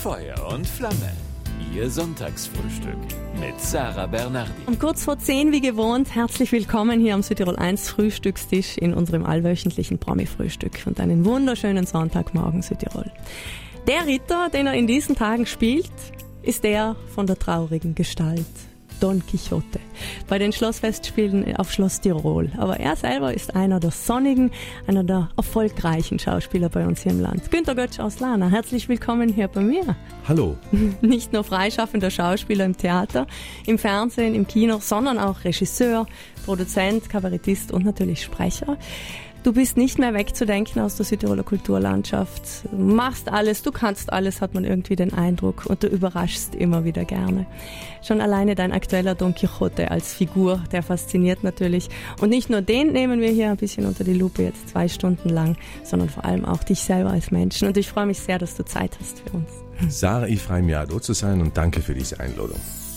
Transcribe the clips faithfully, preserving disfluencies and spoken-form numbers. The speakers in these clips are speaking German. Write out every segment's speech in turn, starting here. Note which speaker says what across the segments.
Speaker 1: Feuer und Flamme. Ihr Sonntagsfrühstück mit Sarah Bernardi.
Speaker 2: Um kurz vor zehn wie gewohnt, herzlich willkommen hier am Südtirol eins Frühstückstisch in unserem allwöchentlichen Promi-Frühstück und einen wunderschönen Sonntagmorgen Südtirol. Der Ritter, den er in diesen Tagen spielt, ist der von der traurigen Gestalt, Don Quixote, bei den Schlossfestspielen auf Schloss Tirol. Aber er selber ist einer der sonnigen, einer der erfolgreichen Schauspieler bei uns hier im Land. Günter Götsch aus Lana, herzlich willkommen hier bei mir.
Speaker 3: Hallo.
Speaker 2: Nicht nur freischaffender Schauspieler im Theater, im Fernsehen, im Kino, sondern auch Regisseur, Produzent, Kabarettist und natürlich Sprecher. Du bist nicht mehr wegzudenken aus der Südtiroler Kulturlandschaft. Du machst alles, du kannst alles, hat man irgendwie den Eindruck. Und du überraschst immer wieder gerne. Schon alleine dein aktueller Don Quixote als Figur, der fasziniert natürlich. Und nicht nur den nehmen wir hier ein bisschen unter die Lupe jetzt zwei Stunden lang, sondern vor allem auch dich selber als Menschen. Und ich freue mich sehr, dass du Zeit hast für uns.
Speaker 3: Sarah, ich freue mich, da zu sein und danke für diese Einladung.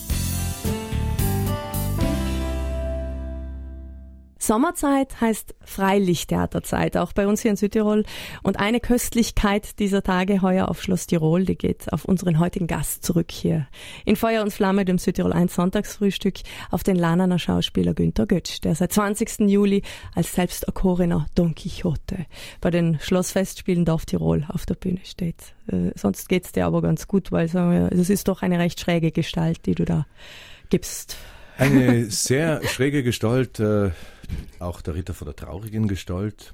Speaker 2: Sommerzeit heißt Freilichttheaterzeit, auch bei uns hier in Südtirol. Und eine Köstlichkeit dieser Tage heuer auf Schloss Tirol, die geht auf unseren heutigen Gast zurück hier. In Feuer und Flamme, dem Südtirol eins Sonntagsfrühstück, auf den Lananer Schauspieler Günter Götsch, der seit zwanzigsten Juli als selbst erkorener Don Quixote bei den Schlossfestspielen Dorf Tirol auf der Bühne steht. Äh, sonst geht's dir aber ganz gut, weil es ist doch eine recht schräge Gestalt, die du da gibst.
Speaker 3: Eine sehr schräge Gestalt, äh, auch der Ritter von der traurigen Gestalt.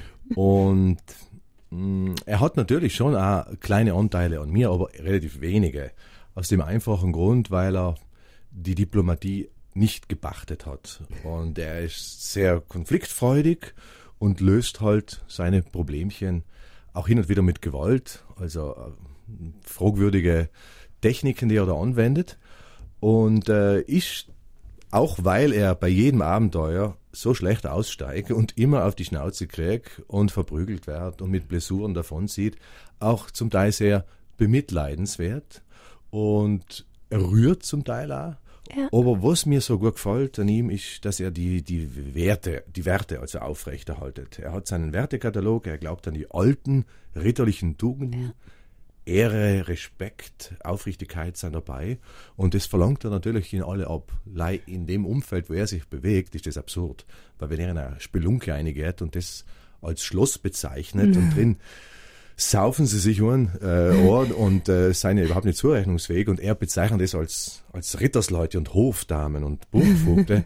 Speaker 3: Und mh, er hat natürlich schon auch kleine Anteile an mir, aber relativ wenige. Aus dem einfachen Grund, weil er die Diplomatie nicht gepachtet hat. Und er ist sehr konfliktfreudig und löst halt seine Problemchen auch hin und wieder mit Gewalt, also äh, fragwürdige Techniken, die er da anwendet. Und äh, ich Auch weil er bei jedem Abenteuer so schlecht aussteigt und immer auf die Schnauze kriegt und verprügelt wird und mit Blessuren davonsieht, auch zum Teil sehr bemitleidenswert und er rührt zum Teil auch. Ja. Aber was mir so gut gefällt an ihm ist, dass er die, die Werte, die Werte also aufrechterhaltet. Er hat seinen Wertekatalog, er glaubt an die alten ritterlichen Tugenden. Ja. Ehre, Respekt, Aufrichtigkeit sind dabei und das verlangt er natürlich in alle ab. In dem Umfeld, wo er sich bewegt, ist das absurd, weil wenn er in eine Spelunke reingeht und das als Schloss bezeichnet ja. und drin saufen sie sich an äh, und äh, sind ja überhaupt nicht zurechnungsfähig und er bezeichnet das als, als Rittersleute und Hofdamen und Burgvogte,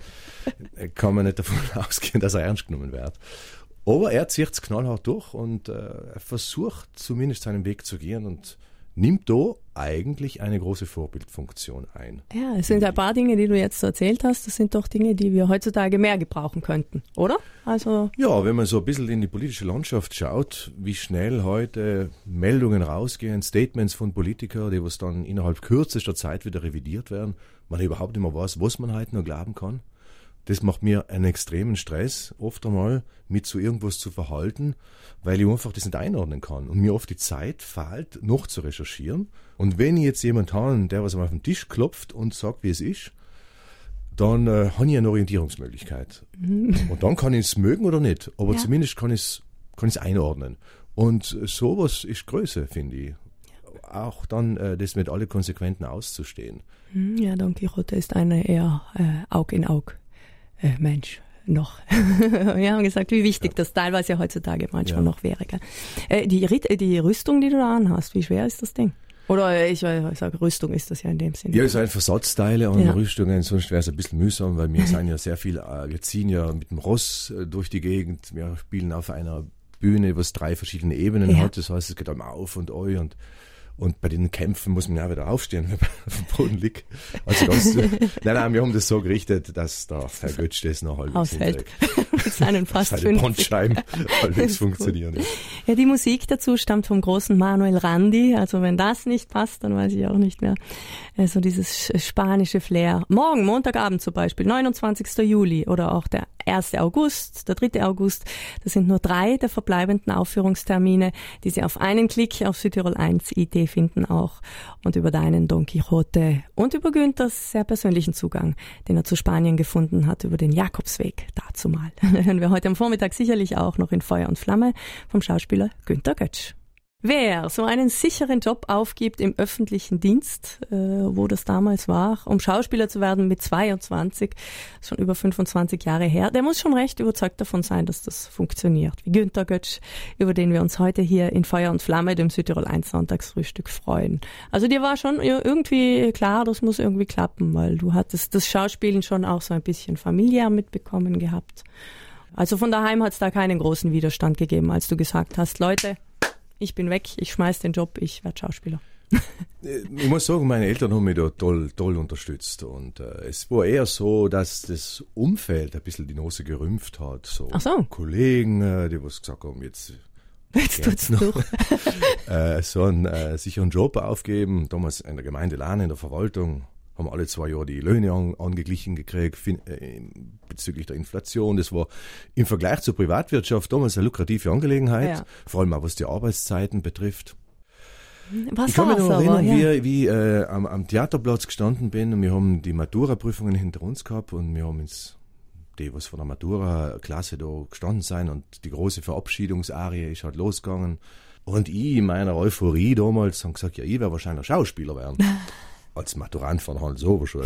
Speaker 3: kann man nicht davon ausgehen, dass er ernst genommen wird. Aber er zieht es knallhart durch und äh, er versucht zumindest seinen Weg zu gehen und nimmt da eigentlich eine große Vorbildfunktion ein.
Speaker 2: Ja, es sind ein paar Dinge, die du jetzt so erzählt hast, das sind doch Dinge, die wir heutzutage mehr gebrauchen könnten, oder? Also
Speaker 3: ja, wenn man so ein bisschen in die politische Landschaft schaut, wie schnell heute Meldungen rausgehen, Statements von Politikern, die was dann innerhalb kürzester Zeit wieder revidiert werden, man überhaupt nicht mehr weiß, was man heute noch glauben kann. Das macht mir einen extremen Stress, oft einmal mit so irgendwas zu verhalten, weil ich einfach das nicht einordnen kann. Und mir oft die Zeit fehlt, noch zu recherchieren. Und wenn ich jetzt jemanden habe, der was auf den Tisch klopft und sagt, wie es ist, dann äh, habe ich eine Orientierungsmöglichkeit. Und dann kann ich es mögen oder nicht, aber ja. zumindest kann ich es kann ich es einordnen. Und sowas ist Größe, finde ich. Auch dann äh, das mit alle Konsequenzen auszustehen.
Speaker 2: Ja, Don Quixote ist eine eher äh, Aug in Aug. Äh, Mensch, noch. Wir haben gesagt, wie wichtig ja. das teilweise heutzutage manchmal ja. noch wäre. Gell? Äh, die, die Rüstung, die du da anhast, wie schwer ist das Ding? Oder ich, ich sage, Rüstung ist das ja in dem Sinne.
Speaker 3: Ja, es sind Versatzteile an ja. Rüstungen, sonst wäre es ein bisschen mühsam, weil wir sind ja sehr viel, äh, wir ziehen ja mit dem Ross äh, durch die Gegend, wir spielen auf einer Bühne, was drei verschiedene Ebenen ja. hat, das heißt, es geht einmal auf und eu und Und bei den Kämpfen muss man ja wieder aufstehen, wenn man auf dem Boden liegt. Also ganz, nein, nein, wir haben das so gerichtet, dass der Herr Götsch das noch halbwegs
Speaker 2: aushält. Mit seinen fast
Speaker 3: seine Bandscheiben halbwegs funktionieren. Ja.
Speaker 2: ja, die Musik dazu stammt vom großen Manuel Randi. Also wenn das nicht passt, dann weiß ich auch nicht mehr. Also dieses spanische Flair. Morgen, Montagabend zum Beispiel, neunundzwanzigsten Juli oder auch der ersten August, der dritte August. Das sind nur drei der verbleibenden Aufführungstermine, die Sie auf einen Klick auf Südtirol eins punkt I T finden auch und über deinen Don Quixote und über Günthers sehr persönlichen Zugang, den er zu Spanien gefunden hat, über den Jakobsweg dazumal. Hören wir heute am Vormittag sicherlich auch noch in Feuer und Flamme vom Schauspieler Günter Götsch. Wer so einen sicheren Job aufgibt im öffentlichen Dienst, äh, wo das damals war, um Schauspieler zu werden mit zweiundzwanzig, schon über fünfundzwanzig Jahre her, der muss schon recht überzeugt davon sein, dass das funktioniert. Wie Günter Götsch, über den wir uns heute hier in Feuer und Flamme, dem Südtirol eins Sonntagsfrühstück, freuen. Also dir war schon irgendwie klar, das muss irgendwie klappen, weil du hattest das Schauspielen schon auch so ein bisschen familiär mitbekommen gehabt. Also von daheim hat es da keinen großen Widerstand gegeben, als du gesagt hast, Leute, ich bin weg, ich schmeiß den Job, ich werde Schauspieler.
Speaker 3: Ich muss sagen, meine Eltern haben mich da toll, toll unterstützt. Und äh, es war eher so, dass das Umfeld ein bisschen die Nase gerümpft hat. So,
Speaker 2: Ach so.
Speaker 3: Kollegen, äh, die was gesagt haben, jetzt,
Speaker 2: Jetzt tut's durch.
Speaker 3: äh, so einen äh, sicheren Job aufgeben. Damals in der Gemeinde Lahn, in der Verwaltung, haben alle zwei Jahre die Löhne an, angeglichen gekriegt fin, äh, bezüglich der Inflation. Das war im Vergleich zur Privatwirtschaft damals eine lukrative Angelegenheit, ja. Vor allem auch was die Arbeitszeiten betrifft.
Speaker 2: Was
Speaker 3: ich kann mich noch erinnern,
Speaker 2: aber, ja.
Speaker 3: wie, wie äh, am, am Theaterplatz gestanden bin und wir haben die Matura-Prüfungen hinter uns gehabt und wir haben uns die, was von der Matura-Klasse da gestanden sein und die große Verabschiedungsarie ist halt losgegangen. Und ich in meiner Euphorie damals habe gesagt, ja, ich werde wahrscheinlich Schauspieler werden. Als Maturant von der Hans-Oberschule.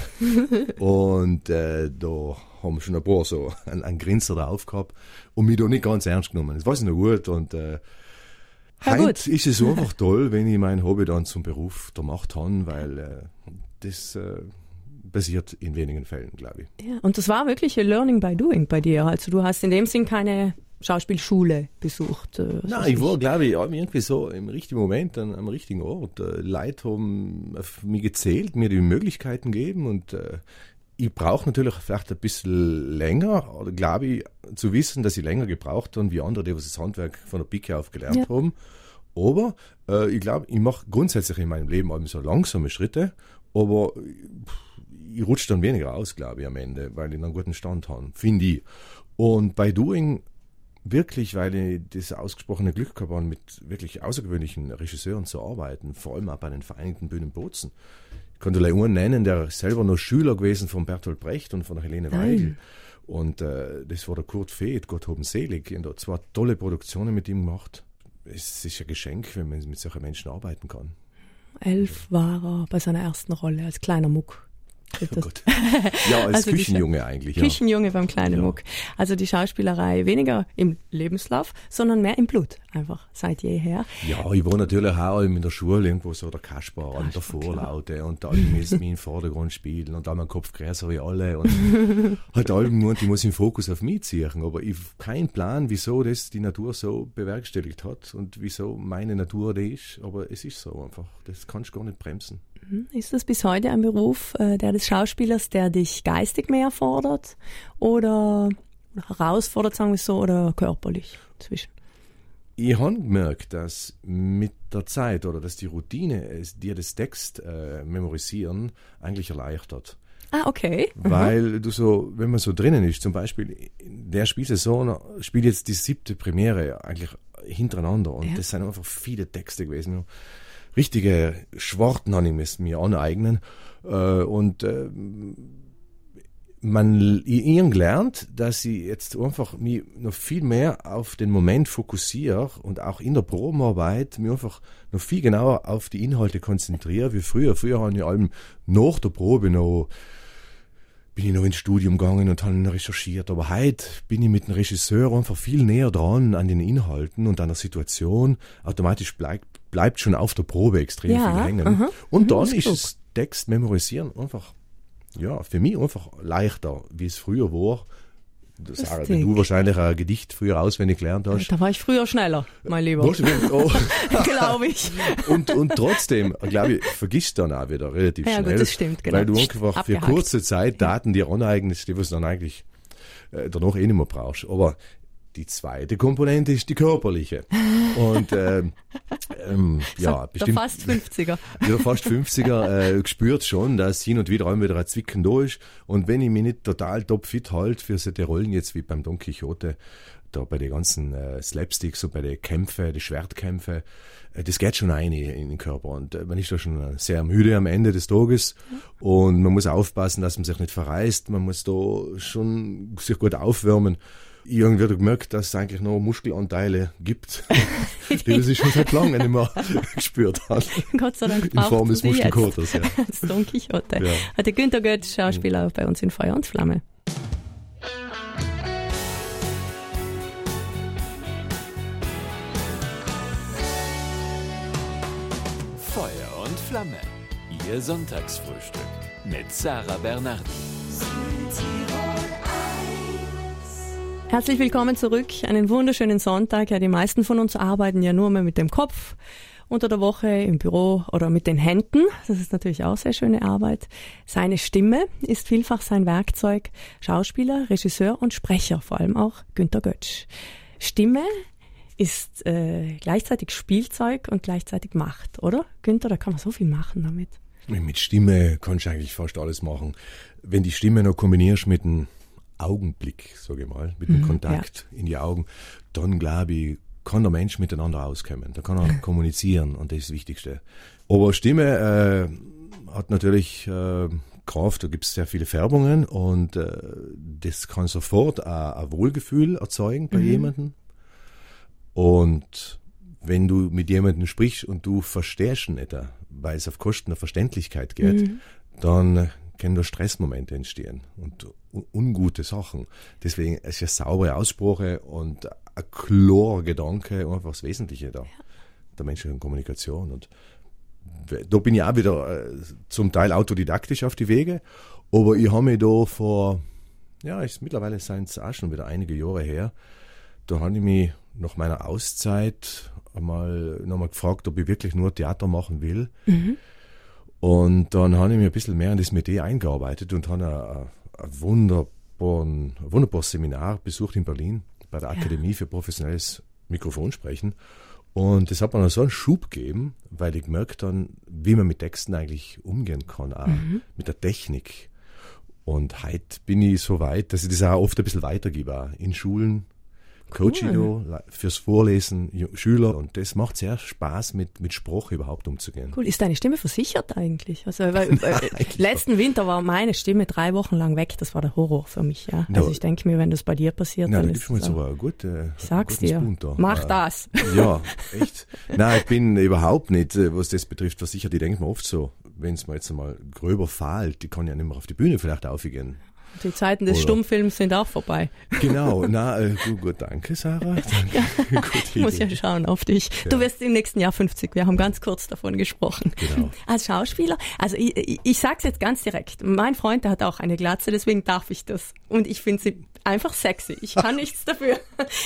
Speaker 3: Und äh, da haben schon ein paar so einen, einen Grinser da aufgehabt und mich da nicht ganz ernst genommen. Das weiß ich noch gut. Und äh,
Speaker 2: ja,
Speaker 3: heute ist es einfach toll, wenn ich mein Hobby dann zum Beruf gemacht habe, weil äh, das äh, passiert in wenigen Fällen, glaube ich.
Speaker 2: Ja, und das war wirklich ein Learning by Doing bei dir. Also du hast in dem Sinn keine Schauspielschule besucht. Äh,
Speaker 3: Nein, ich war, glaube ich, irgendwie so im richtigen Moment an, am richtigen Ort. Äh, Leute haben auf mich gezählt, mir die Möglichkeiten gegeben und äh, ich brauche natürlich vielleicht ein bisschen länger, oder glaube ich, zu wissen, dass ich länger gebraucht habe, wie andere, die das Handwerk von der Pike auf gelernt ja. haben. Aber äh, ich glaube, ich mache grundsätzlich in meinem Leben so langsame Schritte, aber ich rutsche dann weniger aus, glaube ich, am Ende, weil ich einen guten Stand habe, finde ich. Und bei Doing wirklich, weil ich das ausgesprochene Glück gehabt habe, mit wirklich außergewöhnlichen Regisseuren zu arbeiten, vor allem auch bei den Vereinigten Bühnen Bozen. Ich kann gleich einen nennen, der selber noch Schüler gewesen von Bertolt Brecht und von der Helene Weigel. Und äh, das war der Kurt Feeth, Gott hab ihn selig. Ich habe da zwei tolle Produktionen mit ihm gemacht. Es ist ein Geschenk, wenn man mit solchen Menschen arbeiten kann.
Speaker 2: Elf war er bei seiner ersten Rolle als kleiner Muck.
Speaker 3: Oh Gott. Ja, als also Küchenjunge Scha- eigentlich. Ja.
Speaker 2: Küchenjunge beim kleinen ja. Muck. Also die Schauspielerei weniger im Lebenslauf, sondern mehr im Blut, einfach seit jeher.
Speaker 3: Ja, ich war natürlich auch in der Schule irgendwo so der Kasper an der Vorlaute klar. Und da muss ich mich im Vordergrund spielen und da mein Kopf größer wie alle und halt allem nur, ich muss den Fokus auf mich ziehen. Aber ich habe keinen Plan, wieso das die Natur so bewerkstelligt hat und wieso meine Natur die ist. Aber es ist so einfach. Das kannst du gar nicht bremsen.
Speaker 2: Ist das bis heute ein Beruf, äh, der des Schauspielers, der dich geistig mehr fordert oder herausfordert, sagen wir so, oder körperlich zwischen?
Speaker 3: Ich habe gemerkt, dass mit der Zeit oder dass die Routine es, dir das Text äh, memorisieren eigentlich erleichtert.
Speaker 2: Ah, okay. Mhm.
Speaker 3: Weil du so, wenn man so drinnen ist, zum Beispiel in der Spielsaison spielt jetzt die siebte Premiere eigentlich hintereinander und ja. das sind einfach viele Texte gewesen. Richtige Schwarten habe ich mir aneignen. Und man, ich habe gelernt, dass ich jetzt einfach mich noch viel mehr auf den Moment fokussiere und auch in der Probenarbeit mich einfach noch viel genauer auf die Inhalte konzentriere, wie früher. Früher habe ich allem nach der Probe noch bin ich noch ins Studium gegangen und habe recherchiert. Aber heute bin ich mit dem Regisseur einfach viel näher dran an den Inhalten und an der Situation. Automatisch bleibt, bleibt schon auf der Probe extrem
Speaker 2: ja,
Speaker 3: viel hängen.
Speaker 2: Aha.
Speaker 3: Und dann ist das Text memorisieren einfach, ja, für mich einfach leichter, wie es früher war. Sarah, wenn du wahrscheinlich ein Gedicht früher auswendig gelernt hast.
Speaker 2: Da war ich früher schneller, mein Lieber.
Speaker 3: Oh.
Speaker 2: Glaube ich.
Speaker 3: Und, und trotzdem, glaube ich, vergisst dann auch wieder relativ
Speaker 2: ja,
Speaker 3: schnell.
Speaker 2: Gut, das stimmt, genau.
Speaker 3: Weil du einfach
Speaker 2: Abgehakt.
Speaker 3: für kurze Zeit Daten dir aneignest, die du dann eigentlich äh, danach eh nicht mehr brauchst. Aber die zweite Komponente ist die körperliche. Und ähm, ähm, ja,
Speaker 2: so,
Speaker 3: bestimmt.
Speaker 2: Der fast fünfziger.
Speaker 3: Der fast fünfziger äh, spürt schon, dass hin und wieder wieder ein Zwicken da ist. Und wenn ich mich nicht total topfit halte für solche Rollen jetzt wie beim Don Quixote, da bei den ganzen äh, Slapsticks und bei den Kämpfen, die Schwertkämpfe, äh, das geht schon rein in den Körper. Und äh, man ist da schon sehr müde am Ende des Tages. Und man muss aufpassen, dass man sich nicht verreißt. Man muss da schon sich gut aufwärmen. Irgendwie hat gemerkt, dass es eigentlich noch Muskelanteile gibt, die man sich schon seit langem nicht mehr gespürt hat.
Speaker 2: Gott sei Dank
Speaker 3: in Form des Muskelkaters. Ja.
Speaker 2: Als Don Quixote.
Speaker 3: Ja.
Speaker 2: Hat der Günter Götz, Schauspieler, bei uns in Feuer und Flamme.
Speaker 1: Feuer und Flamme. Ihr Sonntagsfrühstück mit Sarah Bernardi.
Speaker 2: Herzlich willkommen zurück. Einen wunderschönen Sonntag. Ja, die meisten von uns arbeiten ja nur mehr mit dem Kopf unter der Woche im Büro oder mit den Händen. Das ist natürlich auch sehr schöne Arbeit. Seine Stimme ist vielfach sein Werkzeug. Schauspieler, Regisseur und Sprecher, vor allem auch Günter Götz. Stimme ist äh, gleichzeitig Spielzeug und gleichzeitig Macht, oder? Günter, da kann man so viel machen damit.
Speaker 3: Mit Stimme kannst du eigentlich fast alles machen. Wenn die Stimme noch kombinierst mit einem Augenblick, sage ich mal, mit dem mhm, Kontakt ja. in die Augen, dann glaube ich, kann der Mensch miteinander auskommen. Da kann er kommunizieren und das ist das Wichtigste. Aber Stimme äh, hat natürlich äh, Kraft, da gibt es sehr viele Färbungen und äh, das kann sofort ein, ein Wohlgefühl erzeugen bei mhm. jemandem. Und wenn du mit jemandem sprichst und du verstehst ihn nicht, weil es auf Kosten der Verständlichkeit geht, mhm. dann können da Stressmomente entstehen und ungute Sachen. Deswegen ist ja saubere Aussprache und ein klarer Gedanke einfach das Wesentliche da, ja. der menschlichen Kommunikation. Und da bin ich auch wieder äh, zum Teil autodidaktisch auf die Wege, aber ich habe mich da vor, ja, ist, mittlerweile sind es auch schon wieder einige Jahre her, da habe ich mich nach meiner Auszeit einmal nochmal gefragt, ob ich wirklich nur Theater machen will. Mhm. Und dann habe ich mich ein bisschen mehr in das Metier eingearbeitet und habe ein, ein, wunderbaren, ein wunderbares Seminar besucht in Berlin bei der Akademie ja. für professionelles Mikrofonsprechen. Und das hat mir dann so einen Schub gegeben, weil ich gemerkt habe, wie man mit Texten eigentlich umgehen kann, auch mhm. mit der Technik. Und heute bin ich so weit, dass ich das auch oft ein bisschen weitergebe, auch in Schulen. Coaching cool. fürs Vorlesen, Schüler, und das macht sehr Spaß, mit, mit Sprache überhaupt umzugehen.
Speaker 2: Cool. Ist deine Stimme versichert eigentlich? Also, weil, äh, letzten Winter war meine Stimme drei Wochen lang weg, das war der Horror für mich. Ja. Also no. ich denke mir, wenn das bei dir passiert,
Speaker 3: no,
Speaker 2: dann
Speaker 3: da
Speaker 2: ist
Speaker 3: es
Speaker 2: so.
Speaker 3: Eine gute,
Speaker 2: ich sag's dir, mach äh, das.
Speaker 3: Ja, echt. Nein, ich bin überhaupt nicht, was das betrifft, versichert. Ich denke mir oft so, wenn es mir jetzt einmal gröber fällt, die kann ja nicht mehr auf die Bühne vielleicht aufgehen.
Speaker 2: Die Zeiten des Oder? Stummfilms sind auch vorbei.
Speaker 3: Genau, na äh, gut, gut, danke Sarah. Danke.
Speaker 2: Ja, ich muss ja schauen auf dich. Ja. Du wirst im nächsten Jahr fünfzig, wir haben ganz kurz davon gesprochen.
Speaker 3: Genau.
Speaker 2: Als Schauspieler, also ich, ich, ich sag's jetzt ganz direkt, mein Freund, der hat auch eine Glatze, deswegen darf ich das. Und ich finde sie einfach sexy, ich kann nichts dafür.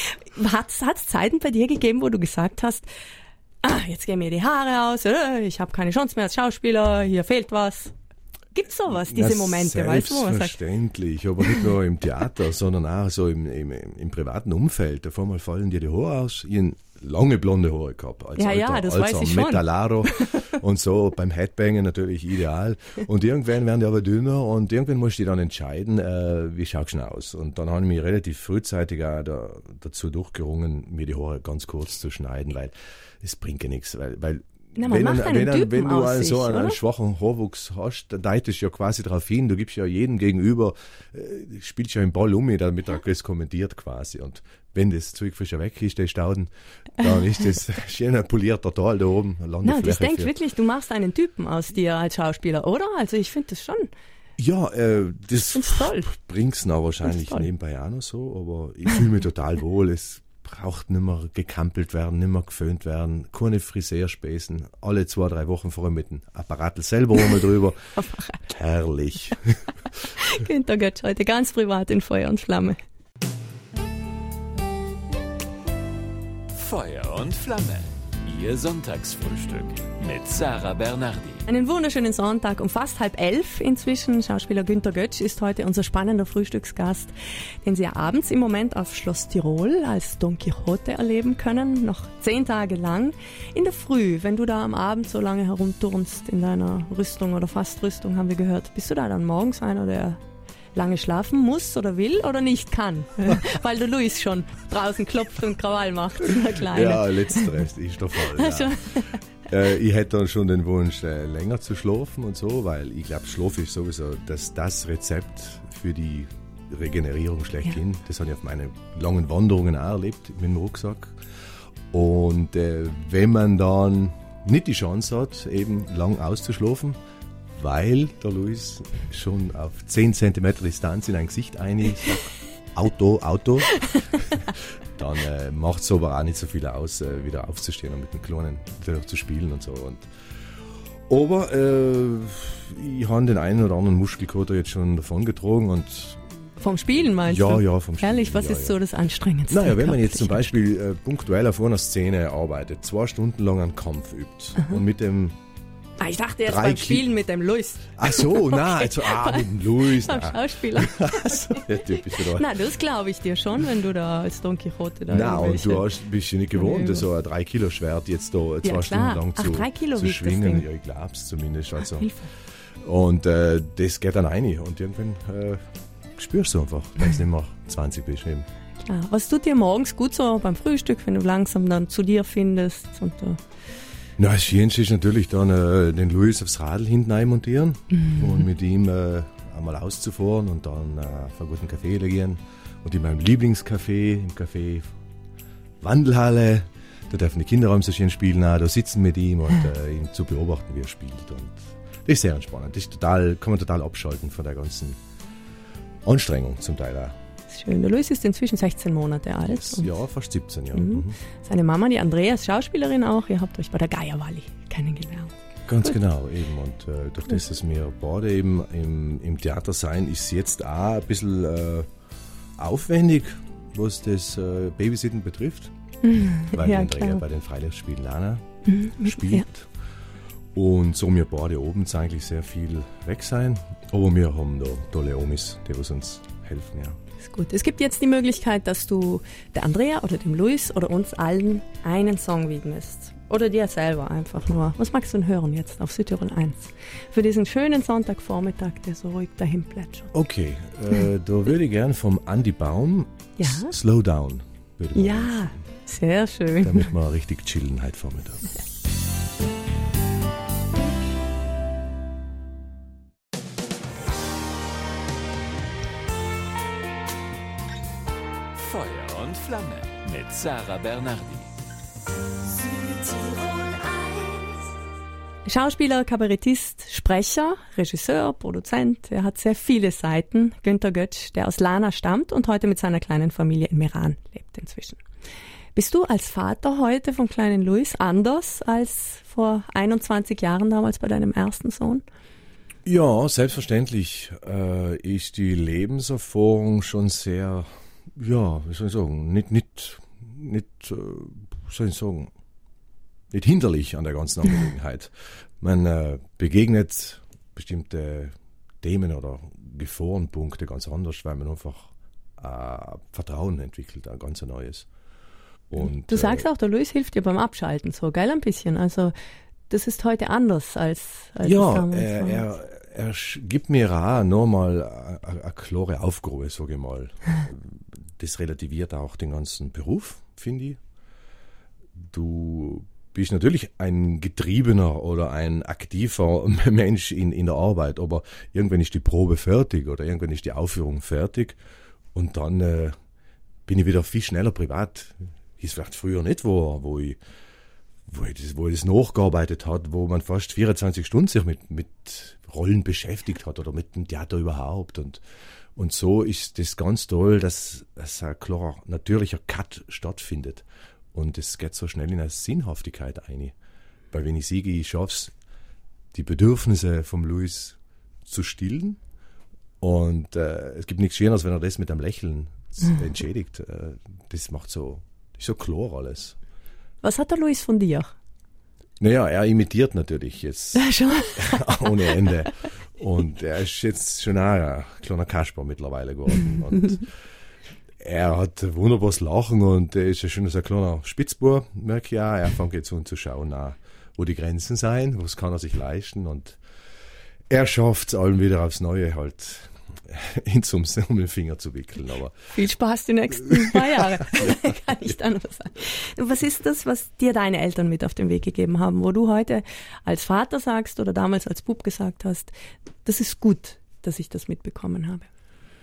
Speaker 2: Hat es Zeiten bei dir gegeben, wo du gesagt hast, ah, jetzt gehen mir die Haare aus, ich habe keine Chance mehr als Schauspieler, hier fehlt was? Gibt es sowas, diese
Speaker 3: Na,
Speaker 2: Momente, weißt du, wo man sagt?
Speaker 3: Selbstverständlich, aber nicht nur im Theater, sondern auch so im, im, im privaten Umfeld. Auf einmal fallen dir die Haare aus. Ich habe lange blonde Haare gehabt, als
Speaker 2: ja,
Speaker 3: alter,
Speaker 2: ja, das
Speaker 3: als
Speaker 2: weiß ich
Speaker 3: Metallaro und so, beim Headbangen natürlich ideal. Und irgendwann werden die aber dünner und irgendwann musst du dich dann entscheiden, äh, wie schaust du aus. Und dann habe ich mich relativ frühzeitig auch da, dazu durchgerungen, mir die Haare ganz kurz zu schneiden, weil es bringt ja nichts, weil, weil
Speaker 2: Na, man
Speaker 3: wenn,
Speaker 2: macht einen
Speaker 3: wenn,
Speaker 2: Typen
Speaker 3: wenn du
Speaker 2: aus
Speaker 3: einen,
Speaker 2: sich,
Speaker 3: so einen, einen
Speaker 2: oder?
Speaker 3: schwachen Haarwuchs hast, dann deitest du ja quasi darauf hin, du gibst ja jedem gegenüber, äh, spielst ja einen Ball um, damit er das kommentiert quasi. Und wenn das Zeug frisch weg ist, der Stauden, dann ist das schön ein polierter Tal da oben, eine Landefläche.
Speaker 2: Na, das denkt wirklich, du machst einen Typen aus dir als Schauspieler, oder? Also ich finde das schon.
Speaker 3: Ja, äh, das
Speaker 2: toll.
Speaker 3: bringt's noch wahrscheinlich nebenbei auch noch so, aber ich fühle mich total wohl. Es braucht nicht mehr gekampelt werden, nicht mehr geföhnt werden, keine Friseurspäßen, alle zwei, drei Wochen vorher mit dem Apparat selber einmal drüber. Herrlich.
Speaker 2: Günter Götz heute ganz privat in Feuer und Flamme.
Speaker 1: Feuer und Flamme, Ihr Sonntagsfrühstück mit Sarah Bernardi.
Speaker 2: Einen wunderschönen Sonntag um fast halb elf inzwischen. Schauspieler Günter Götz ist heute unser spannender Frühstücksgast, den Sie abends im Moment auf Schloss Tirol als Don Quixote erleben können, noch zehn Tage lang. In der Früh, wenn du da am Abend so lange herumturnst in deiner Rüstung oder Fastrüstung, haben wir gehört, bist du da dann morgens einer, der lange schlafen muss oder will oder nicht kann, weil der Luis schon draußen klopft und Krawall macht.
Speaker 3: Ja, letzteres ist der Fall. Ja. äh, ich hätte dann schon den Wunsch, äh, länger zu schlafen und so, weil ich glaube, Schlaf ist sowieso das, das Rezept für die Regenerierung schlechthin. Ja. Das habe ich auf meine langen Wanderungen auch erlebt mit dem Rucksack. Und äh, wenn man dann nicht die Chance hat, eben lang auszuschlafen, weil der Luis schon auf zehn Zentimeter Distanz in ein Gesicht einig sagt, Auto, Auto, dann äh, macht es aber auch nicht so viel aus, äh, wieder aufzustehen und mit den Klonen zu spielen und so. Und, aber äh, ich habe den einen oder anderen Muskelkater jetzt schon davon getragen und
Speaker 2: vom Spielen meinst
Speaker 3: ja,
Speaker 2: du?
Speaker 3: Ja, vom Spielen.
Speaker 2: Ehrlich, was
Speaker 3: ja,
Speaker 2: ist
Speaker 3: ja.
Speaker 2: so das Anstrengendste?
Speaker 3: Naja, wenn man jetzt zum Beispiel äh, punktuell auf einer Szene arbeitet, zwei Stunden lang einen Kampf übt Aha. und mit dem
Speaker 2: Ah, ich dachte jetzt beim Spielen mit dem Luis.
Speaker 3: Ach so, nein, also, ah, mit dem Luis.
Speaker 2: Beim Schauspieler.
Speaker 3: Der Typ ist da.
Speaker 2: Nein, das glaube ich dir schon, wenn du da als Don Quixote da
Speaker 3: Nein, und du hast, bist ja nicht gewohnt, so ein drei Kilo Schwert jetzt da zwei
Speaker 2: ja,
Speaker 3: Stunden lang
Speaker 2: Ach,
Speaker 3: zu,
Speaker 2: drei Kilo
Speaker 3: zu schwingen. Ja, ich glaube es zumindest. Also. Ach, und äh, das geht dann rein und irgendwann äh, spürst du einfach, dass du nicht mehr zwanzig bist. Eben.
Speaker 2: Klar. Was tut dir morgens gut so beim Frühstück, wenn du langsam dann zu dir findest? Und, uh
Speaker 3: Na, das Schönste ist natürlich dann äh, den Luis aufs Radl hinten einmontieren mhm. und mit ihm äh, einmal auszufahren und dann äh, auf einen guten Kaffee gehen. Und in meinem Lieblingscafé, im Café Wandelhalle, da dürfen die Kinderräume so schön spielen, auch, da sitzen mit ihm und äh, ihn zu beobachten, wie er spielt. Und das ist sehr entspannend. Das ist total, kann man total abschalten von der ganzen Anstrengung zum Teil auch.
Speaker 2: Schön. Der Luis ist inzwischen sechzehn Monate alt.
Speaker 3: Ja, fast siebzehn, ja.
Speaker 2: Mhm.
Speaker 3: Mhm.
Speaker 2: Seine Mama, die Andrea, ist Schauspielerin auch. Ihr habt euch bei der Geierwalli kennengelernt.
Speaker 3: Ganz Gut. genau, eben. Und äh, durch das, dass wir beide eben im, im Theater sein, ist es jetzt auch ein bisschen äh, aufwendig, was das äh, Babysitten betrifft. Mhm. Weil ja, Andrea klar. bei den Freilichtspielen Lana mhm. spielt. Ja. Und so wir beide oben eigentlich sehr viel weg sein. Aber wir haben da tolle Omis, die uns helfen, ja.
Speaker 2: Ist gut. Es gibt jetzt die Möglichkeit, dass du der Andrea oder dem Luis oder uns allen einen Song widmest. Oder dir selber einfach nur. Was magst du denn hören jetzt auf Südtirol eins? Für diesen schönen Sonntagvormittag, der so ruhig dahin plätschert.
Speaker 3: Okay, äh, da würde ich gern vom Andy Baum
Speaker 2: ja?
Speaker 3: Slow Down. Würde
Speaker 2: ja, machen. Sehr schön.
Speaker 3: Damit wir richtig chillen heute Vormittag.
Speaker 1: Feuer und Flamme mit Sarah Bernardi.
Speaker 2: Schauspieler, Kabarettist, Sprecher, Regisseur, Produzent. Er hat sehr viele Seiten. Günter Götsch, der aus Lana stammt und heute mit seiner kleinen Familie in Meran lebt inzwischen. Bist du als Vater heute vom kleinen Luis anders als vor einundzwanzig Jahren damals bei deinem ersten Sohn?
Speaker 3: Ja, selbstverständlich äh, ist die Lebenserfahrung schon sehr, ja, wie soll ich sagen, nicht, nicht, nicht, äh, soll ich sagen, nicht hinderlich an der ganzen Angelegenheit. Man äh, begegnet bestimmte Themen oder Gefahrenpunkte ganz anders, weil man einfach äh, Vertrauen entwickelt, ein ganz neues. Und,
Speaker 2: du sagst
Speaker 3: äh,
Speaker 2: auch, der Luis hilft dir beim Abschalten so, gell, ein bisschen. Also das ist heute anders als, als
Speaker 3: ja,
Speaker 2: es damals
Speaker 3: er,
Speaker 2: war.
Speaker 3: Er, er gibt mir auch nochmal eine klare Aufgabe, sage ich mal. Das relativiert auch den ganzen Beruf, finde ich. Du bist natürlich ein getriebener oder ein aktiver Mensch in, in der Arbeit, aber irgendwann ist die Probe fertig oder irgendwann ist die Aufführung fertig und dann äh, bin ich wieder viel schneller privat, wie es vielleicht früher nicht war, wo ich, wo ich das, wo ich das nachgearbeitet hat, wo man fast vierundzwanzig Stunden sich mit, mit Rollen beschäftigt hat oder mit dem Theater überhaupt und Und so ist das ganz toll, dass, dass ein klarer, natürlicher Cut stattfindet. Und es geht so schnell in eine Sinnhaftigkeit ein. Weil wenn ich sehe, ich schaffe es, die Bedürfnisse vom Luis zu stillen. Und äh, es gibt nichts Schöneres, wenn er das mit einem Lächeln mhm. entschädigt. Äh, das macht so, das ist so klar alles.
Speaker 2: Was hat der Luis von dir?
Speaker 3: Naja, er imitiert natürlich jetzt
Speaker 2: ja, schon.
Speaker 3: ohne Ende. Und er ist jetzt schon auch ein kleiner Kasper mittlerweile geworden. Und er hat ein wunderbares Lachen und er ist ja schon so ein kleiner Spitzbub, merke ich auch. Er fängt jetzt an zu schauen, auch, wo die Grenzen sein, was kann er sich leisten. Und er schafft es allem wieder aufs Neue halt, ihn zum um den Finger zu wickeln. Aber
Speaker 2: viel Spaß die nächsten zwei Jahre, ja. Kann ich dann nur sagen. Was ist das, was dir deine Eltern mit auf den Weg gegeben haben, wo du heute als Vater sagst oder damals als Bub gesagt hast, das ist gut, dass ich das mitbekommen habe?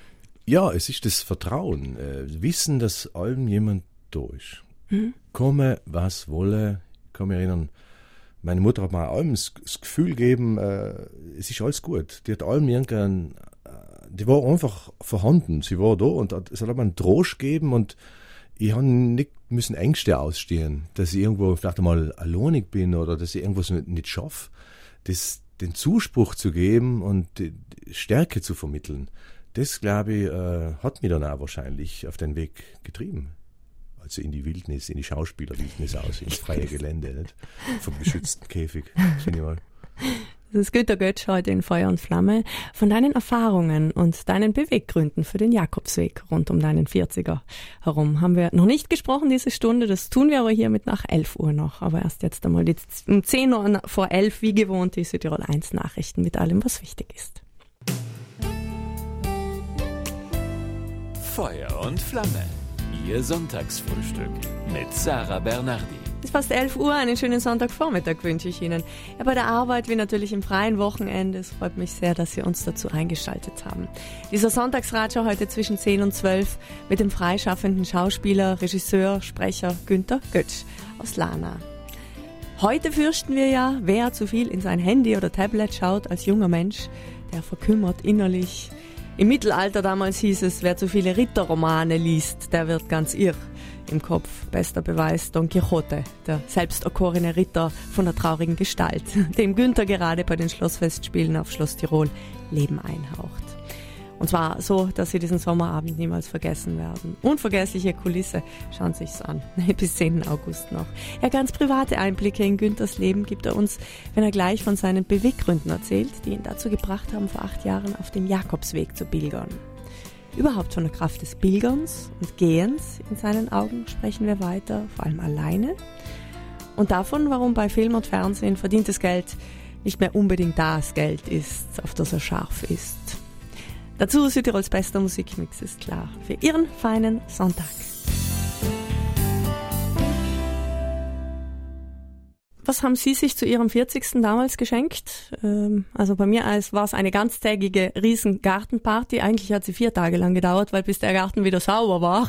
Speaker 3: Ja, es ist das Vertrauen. Äh, wissen, dass allem jemand da ist. Mhm. Komme, was wolle. Ich kann mich erinnern, meine Mutter hat mir allem das, das Gefühl gegeben, äh, es ist alles gut. Die hat allem irgendein, äh, die war einfach vorhanden. Sie war da und hat, es hat mir einen Trost gegeben und ich habe nicht müssen Ängste ausstehen, dass ich irgendwo vielleicht einmal alleinig bin oder dass ich irgendwas nicht, nicht schaffe. Das, den Zuspruch zu geben und die Stärke zu vermitteln, das, glaube ich, äh, hat mich dann auch wahrscheinlich auf den Weg getrieben. Also in die Wildnis, in die Schauspielerwildnis aus, ins freie Gelände, nicht? Vom geschützten Käfig, finde ich mal.
Speaker 2: Das ist Günter Götsch heute in Feuer und Flamme. Von deinen Erfahrungen und deinen Beweggründen für den Jakobsweg rund um deinen vierziger herum haben wir noch nicht gesprochen diese Stunde. Das tun wir aber hiermit nach elf Uhr noch. Aber erst jetzt einmal die, um zehn Uhr vor elf, wie gewohnt, die Südtirol eins Nachrichten mit allem, was wichtig ist.
Speaker 1: Feuer und Flamme. Ihr Sonntagsfrühstück mit Sarah Bernardi.
Speaker 2: Es ist fast elf Uhr, einen schönen Sonntagvormittag wünsche ich Ihnen. Ja, bei der Arbeit wie natürlich im freien Wochenende. Es freut mich sehr, dass Sie uns dazu eingeschaltet haben. Dieser Sonntagsradio heute zwischen zehn und zwölf mit dem freischaffenden Schauspieler, Regisseur, Sprecher Günter Götsch aus Lana. Heute fürchten wir ja, wer zu viel in sein Handy oder Tablet schaut als junger Mensch, der verkümmert innerlich. Im Mittelalter damals hieß es, wer zu viele Ritterromane liest, der wird ganz irr. Im Kopf bester Beweis Don Quixote, der selbsterkorene Ritter von der traurigen Gestalt, dem Günter gerade bei den Schlossfestspielen auf Schloss Tirol Leben einhaucht. Und zwar so, dass Sie diesen Sommerabend niemals vergessen werden. Unvergessliche Kulisse, schauen Sie sich's an, bis zehnten August noch. Ja, ganz private Einblicke in Günthers Leben gibt er uns, wenn er gleich von seinen Beweggründen erzählt, die ihn dazu gebracht haben, vor acht Jahren auf dem Jakobsweg zu pilgern. Überhaupt von der Kraft des Pilgerns und Gehens in seinen Augen sprechen wir weiter, vor allem alleine. Und davon, warum bei Film und Fernsehen verdientes Geld nicht mehr unbedingt das Geld ist, auf das er scharf ist. Dazu Südtirols bester Musikmix ist klar. Für Ihren feinen Sonntag. Was haben Sie sich zu Ihrem vierzigsten damals geschenkt? Ähm, also bei mir war es eine ganztägige riesen Gartenparty. Eigentlich hat sie vier Tage lang gedauert, weil bis der Garten wieder sauber war.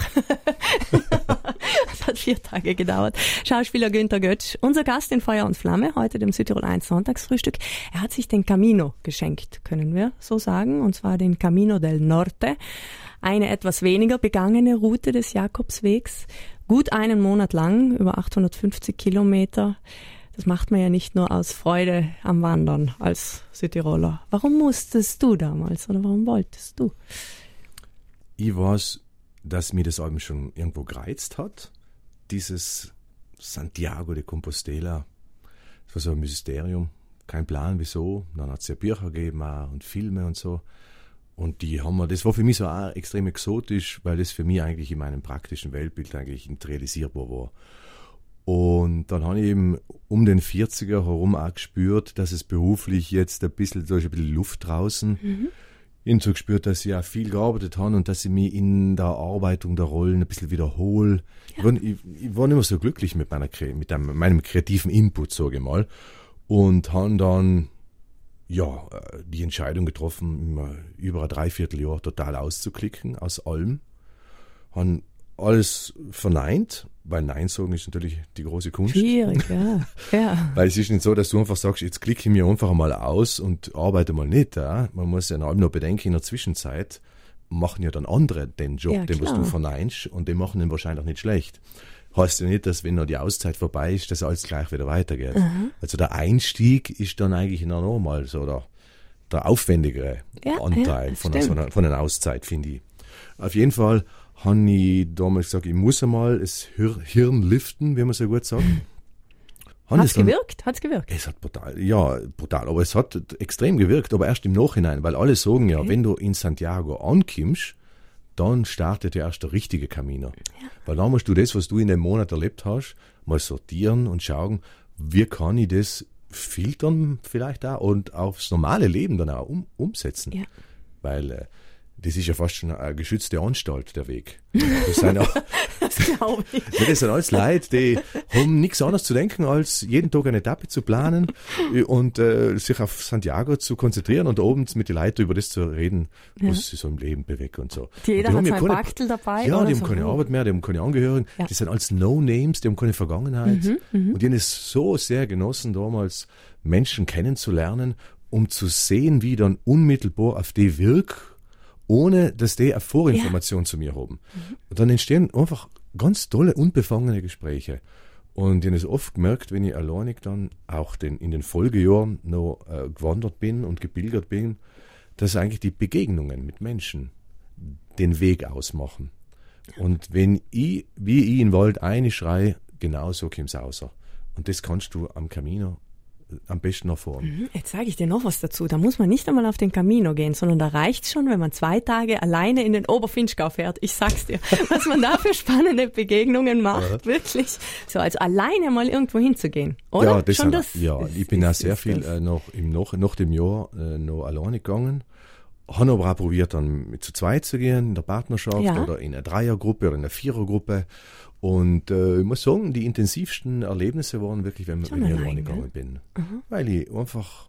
Speaker 2: Es hat vier Tage gedauert. Schauspieler Günter Götsch, unser Gast in Feuer und Flamme, heute dem Südtirol eins Sonntagsfrühstück. Er hat sich den Camino geschenkt, können wir so sagen, und zwar den Camino del Norte. Eine etwas weniger begangene Route des Jakobswegs. Gut einen Monat lang, über achthundertfünfzig Kilometer. Das macht man ja nicht nur aus Freude am Wandern als Südtiroler. Warum musstest du damals oder warum wolltest du?
Speaker 3: Ich weiß, dass mir das Album schon irgendwo gereizt hat. Dieses Santiago de Compostela. Das war so ein Mysterium. Kein Plan, wieso. Dann hat es ja Bücher gegeben auch und Filme und so. Und die haben wir, das war für mich so auch extrem exotisch, weil das für mich eigentlich in meinem praktischen Weltbild eigentlich nicht realisierbar war. Und dann habe ich eben um den vierziger herum auch gespürt, dass es beruflich jetzt ein bisschen, da ist ein bisschen Luft draußen. Mhm. Ich habe so gespürt, dass ich auch viel gearbeitet habe und dass ich mich in der Arbeitung der Rollen ein bisschen wiederhole. Ja. Ich, war, ich, ich war nicht mehr so glücklich mit, meiner, mit einem, meinem kreativen Input, sage ich mal. Und habe dann ja, die Entscheidung getroffen, über ein Dreivierteljahr total auszuklicken aus allem. Habe alles verneint, weil Nein sagen ist natürlich die große Kunst.
Speaker 2: Schwierig, ja. ja.
Speaker 3: Weil es ist nicht so, dass du einfach sagst, jetzt klicke ich mir einfach mal aus und arbeite mal nicht. Ja? Man muss ja noch bedenken, in der Zwischenzeit machen ja dann andere den Job, ja, den was du verneinst, und die machen den wahrscheinlich nicht schlecht. Heißt ja nicht, dass wenn noch die Auszeit vorbei ist, dass alles gleich wieder weitergeht. Mhm. Also der Einstieg ist dann eigentlich noch normal so der, der aufwendigere ja, Anteil ja, von, einer, von einer Auszeit, finde ich. Auf jeden Fall habe ich damals gesagt, ich muss einmal das Hir- Hirn liften, wie man so gut sagt.
Speaker 2: Hat es gewirkt? Hat es gewirkt?
Speaker 3: Es hat brutal, ja, brutal, aber es hat extrem gewirkt, aber erst im Nachhinein, weil alle sagen ja, okay. Wenn du in Santiago ankommst, dann startet ja erst der richtige Camino. Ja. Weil dann musst du das, was du in dem Monat erlebt hast, mal sortieren und schauen, wie kann ich das filtern vielleicht auch und aufs normale Leben dann auch um, umsetzen. Ja. Weil äh, das ist ja fast schon eine geschützte Anstalt, der Weg. Das sind, auch,
Speaker 2: Das glaube ich.
Speaker 3: das sind alles Leute, die haben nichts anderes zu denken, als jeden Tag eine Etappe zu planen und äh, sich auf Santiago zu konzentrieren und oben mit den Leuten über das zu reden,
Speaker 2: Ja.
Speaker 3: was sie so im Leben bewegt und so.
Speaker 2: Jeder
Speaker 3: und die
Speaker 2: hat
Speaker 3: haben ja
Speaker 2: sein
Speaker 3: keine-
Speaker 2: Bachtel dabei.
Speaker 3: Ja,
Speaker 2: oder
Speaker 3: die
Speaker 2: so.
Speaker 3: haben keine Arbeit mehr, die haben keine Angehörigen,
Speaker 2: Ja.
Speaker 3: die sind als No-Names, die haben keine Vergangenheit.
Speaker 2: Mhm,
Speaker 3: Und die haben es so sehr genossen, damals Menschen kennenzulernen, um zu sehen, wie ich dann unmittelbar auf die wirk, ohne dass die eine Vorinformation zu mir haben. Und dann entstehen einfach ganz tolle, unbefangene Gespräche. Und ich habe es oft gemerkt, wenn ich alleinig dann auch den, in den Folgejahren noch äh, gewandert bin und gebildet bin, dass eigentlich die Begegnungen mit Menschen den Weg ausmachen. Und wenn ich, wie ich in den Wald einschreie, genauso kommt's raus. Und das kannst du am Camino am besten erfahren.
Speaker 2: Mhm, Jetzt sage ich dir noch was dazu. Da muss man nicht einmal auf den Camino gehen, sondern da reicht's schon, wenn man zwei Tage alleine in den Oberfinchgau fährt. Ich sag's dir, was man da für spannende Begegnungen macht, wirklich. So als alleine mal irgendwo hinzugehen, oder?
Speaker 3: Ja, das
Speaker 2: schon
Speaker 3: sind,
Speaker 2: das,
Speaker 3: ja
Speaker 2: das,
Speaker 3: ich bin
Speaker 2: das,
Speaker 3: auch sehr
Speaker 2: das,
Speaker 3: viel
Speaker 2: das.
Speaker 3: äh, noch, im, noch, nach dem Jahr äh, noch alleine gegangen. Habe aber auch probiert, dann mit zu zweit zu gehen, in der Partnerschaft
Speaker 2: Ja.
Speaker 3: oder in einer Dreiergruppe oder in einer Vierergruppe. Und äh, ich muss sagen, die intensivsten Erlebnisse waren wirklich, wenn,
Speaker 2: Schon
Speaker 3: wenn ich
Speaker 2: allein,
Speaker 3: alleine
Speaker 2: gell?
Speaker 3: gegangen bin. Weil ich einfach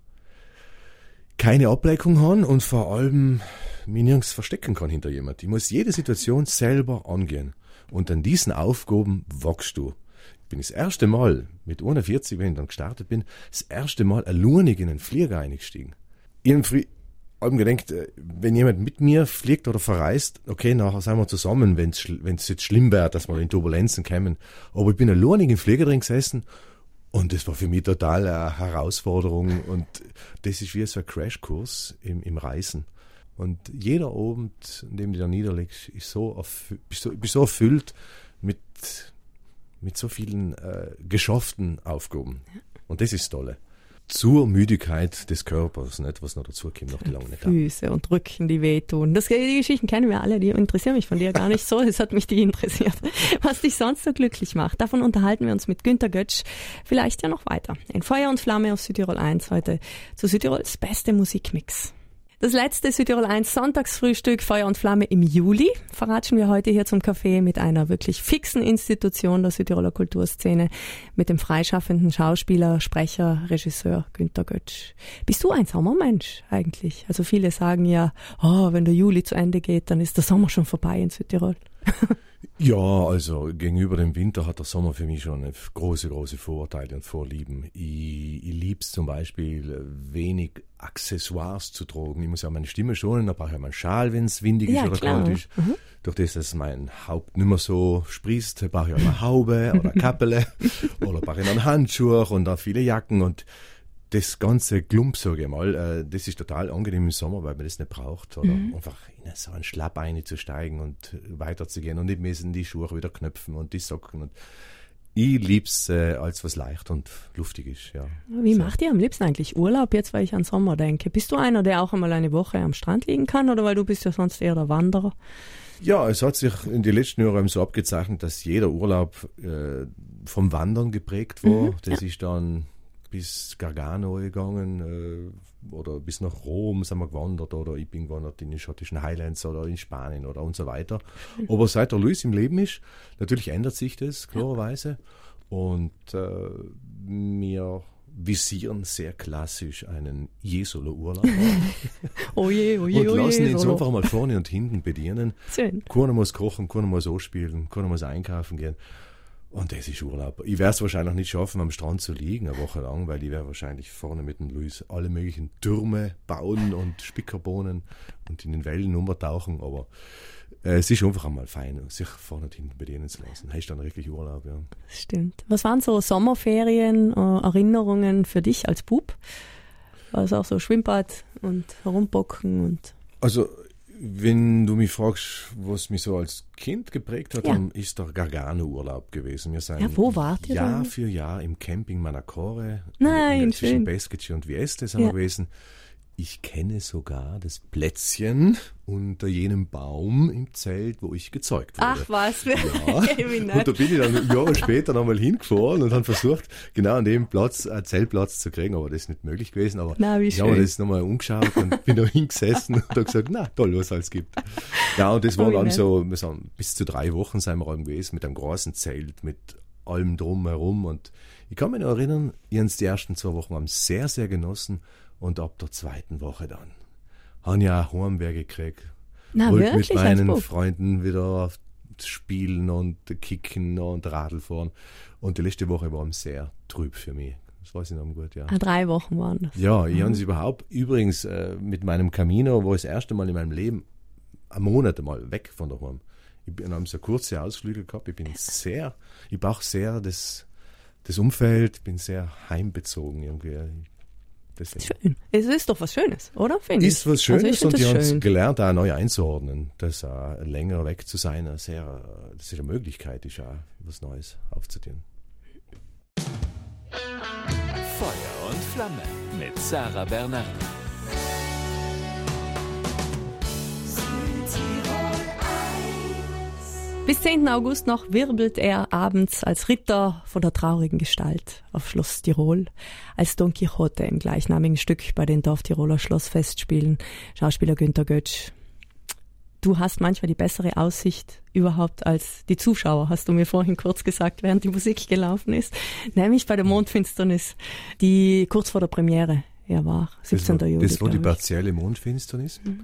Speaker 3: keine Ablenkung habe und vor allem mich nirgends verstecken kann hinter jemand. Ich muss jede Situation selber angehen. Und an diesen Aufgaben wachst du. Ich bin das erste Mal mit einundvierzig, wenn ich dann gestartet bin, das erste Mal alleinig in einen Flieger eingestiegen. Ich habe früh allem gedacht, äh, wenn jemand mit mir fliegt oder verreist, okay, nachher sind wir zusammen, wenn es jetzt schlimm wäre, dass wir in Turbulenzen kämen. Aber ich bin alleinig im Flieger drin gesessen und das war für mich total eine Herausforderung. Und das ist wie so ein Crashkurs im, im Reisen. Und jeder Abend, in dem du da niederlegst, ist so, erfü- bist so, bist so erfüllt mit, mit so vielen äh, geschafften Aufgaben. Und das ist das Tolle. Zur Müdigkeit des Körpers, nicht, was noch dazu kommt nach die langen Etappen.
Speaker 2: Füße und Rücken, die wehtun. Das, die Geschichten kennen wir alle, die interessieren mich von dir gar nicht so. Es hat mich die interessiert. Was dich sonst so glücklich macht, davon unterhalten wir uns mit Günter Götsch vielleicht ja noch weiter. In Feuer und Flamme auf Südtirol eins heute zu Südtirols beste Musikmix. Das letzte Südtirol eins Sonntagsfrühstück Feuer und Flamme im Juli verratschen wir heute hier zum Café mit einer wirklich fixen Institution der Südtiroler Kulturszene, mit dem freischaffenden Schauspieler, Sprecher, Regisseur Günter Götsch. Bist du ein Sommermensch eigentlich? Also viele sagen ja, oh, wenn der Juli zu Ende geht, dann ist der Sommer schon vorbei in Südtirol.
Speaker 3: Ja, also gegenüber dem Winter hat der Sommer für mich schon große, große Vorteile und Vorlieben. Ich, ich liebe es zum Beispiel, wenig Accessoires zu tragen. Ich muss ja meine Stimme schonen, da brauche ich mal einen Schal, wenn es windig
Speaker 2: Ja,
Speaker 3: ist oder
Speaker 2: klar.
Speaker 3: kalt ist. Durch das, dass mein Haupt nicht mehr so sprießt, brauche ich auch eine Haube oder eine Kappele oder brauche ich noch einen Handschuh und auch viele Jacken und das ganze Klump, sage ich mal, äh, das ist total angenehm im Sommer, weil man das nicht braucht. Oder
Speaker 2: Mhm.
Speaker 3: einfach in so einen Schlapp einzusteigen und weiterzugehen und nicht müssen die Schuhe wieder knöpfen und die Socken. Und ich lieb's äh, als was leicht und luftig ist, ja.
Speaker 2: Wie
Speaker 3: So.
Speaker 2: macht ihr am liebsten eigentlich Urlaub jetzt, weil ich an Sommer denke? Bist du einer, der auch einmal eine Woche am Strand liegen kann oder weil du bist ja sonst eher der Wanderer?
Speaker 3: Ja, es hat sich in den letzten Jahren so abgezeichnet, dass jeder Urlaub äh, vom Wandern geprägt war.
Speaker 2: Mhm,
Speaker 3: das ist dann bis Gargano gegangen äh, oder bis nach Rom sind wir gewandert oder ich bin gewandert in den schottischen Highlands oder in Spanien oder und so weiter. Aber seit der Luis im Leben ist, natürlich ändert sich das, klarerweise. Und äh, wir visieren sehr klassisch einen Jesolo-Urlaub
Speaker 2: Oje, oje,
Speaker 3: und
Speaker 2: oje.
Speaker 3: lassen uns
Speaker 2: Solo.
Speaker 3: einfach mal vorne und hinten bedienen.
Speaker 2: Schön.
Speaker 3: Keiner muss kochen, keiner muss anspielen, keiner muss einkaufen gehen. Und das ist Urlaub. Ich werde es wahrscheinlich nicht schaffen, am Strand zu liegen, eine Woche lang, weil ich werde wahrscheinlich vorne mit dem Luis alle möglichen Türme bauen und Spickerbohnen und in den Wellen umtauchen. Aber äh, es ist einfach einmal fein, sich vorne und hinten bedienen zu lassen. Das ist dann wirklich Urlaub, ja.
Speaker 2: Das stimmt. Was waren so Sommerferien, äh, Erinnerungen für dich als Bub? War es auch so Schwimmbad und herumbocken und...
Speaker 3: Also, wenn du mich fragst, was mich so als Kind geprägt hat,
Speaker 2: Ja.
Speaker 3: dann ist der Gargano-Urlaub gewesen. Wir sind
Speaker 2: Ja, wo wart ihr
Speaker 3: Jahr
Speaker 2: da?
Speaker 3: für Jahr im Camping Manacore.
Speaker 2: Nein,
Speaker 3: in, in
Speaker 2: schön.
Speaker 3: zwischen Peschici und Vieste sind
Speaker 2: Ja.
Speaker 3: wir gewesen. ich kenne sogar das Plätzchen unter jenem Baum im Zelt, wo ich gezeugt wurde.
Speaker 2: Ach was,
Speaker 3: ja. Und da bin ich dann Jahre später nochmal hingefahren und habe versucht, genau an dem Platz einen Zeltplatz zu kriegen, aber das ist nicht möglich gewesen. Aber
Speaker 2: na, wie
Speaker 3: ich habe mir das nochmal umgeschaut und bin da hingesessen und habe gesagt, na toll, was es alles gibt. Ja, und das war dann so, wir sagen, bis zu drei Wochen sind wir eben gewesen, mit einem großen Zelt, mit allem drumherum. Und ich kann mich noch erinnern, ich habe die ersten zwei Wochen haben sehr, sehr genossen. Und ab der zweiten Woche dann habe ich auch Heimweh gekriegt.
Speaker 2: Na,
Speaker 3: wollte
Speaker 2: wirklich,
Speaker 3: mit meinen
Speaker 2: als Bub?
Speaker 3: Freunden wieder spielen und kicken und Radl fahren. Und die letzte Woche war sehr trüb für mich. Das weiß ich noch gut, ja.
Speaker 2: Ah, drei Wochen waren das.
Speaker 3: Ja, ich habe es überhaupt, übrigens äh, mit meinem Camino, wo ich das erste Mal in meinem Leben einen Monat mal weg von daheim. Ich bin, habe so kurze Ausflüge gehabt. Ich bin sehr, ich brauche sehr das, das Umfeld, bin sehr heimbezogen irgendwie. Deswegen.
Speaker 2: Schön. Es ist doch was Schönes, oder? Find
Speaker 3: ist
Speaker 2: ich.
Speaker 3: was Schönes
Speaker 2: also ich
Speaker 3: und die haben es
Speaker 2: schön.
Speaker 3: gelernt, auch neu einzuordnen, dass uh, länger weg zu sein, eine sehr, das ist eine Möglichkeit, ist auch was Neues aufzutun.
Speaker 1: Feuer und Flamme mit Sarah Bernhardi.
Speaker 2: Bis zehnten August noch wirbelt er abends als Ritter von der traurigen Gestalt auf Schloss Tirol, als Don Quixote im gleichnamigen Stück bei den Dorftiroler Schlossfestspielen. Schauspieler Günter Götsch. Du hast manchmal die bessere Aussicht überhaupt als die Zuschauer, hast du mir vorhin kurz gesagt, während die Musik gelaufen ist. Nämlich bei der Mondfinsternis, die kurz vor der Premiere ja war, siebzehnten Juli.
Speaker 3: Das war die partielle Mondfinsternis. Mhm.